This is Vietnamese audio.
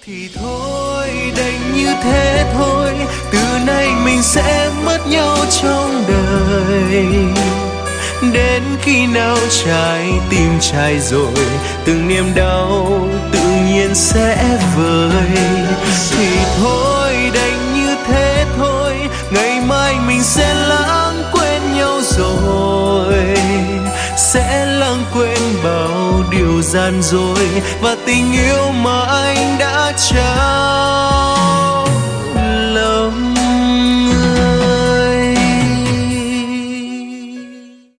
Thì thôi đành như thế thôi, từ nay mình sẽ mất nhau trong đời. Đến khi nào trái tim trải rồi, từng niềm đau tự nhiên sẽ vơi. Thì thôi đành như thế thôi, ngày mai mình sẽ lãng quên nhau rồi, sẽ lãng quên bao điều gian dối và tình yêu mà anh đã trao.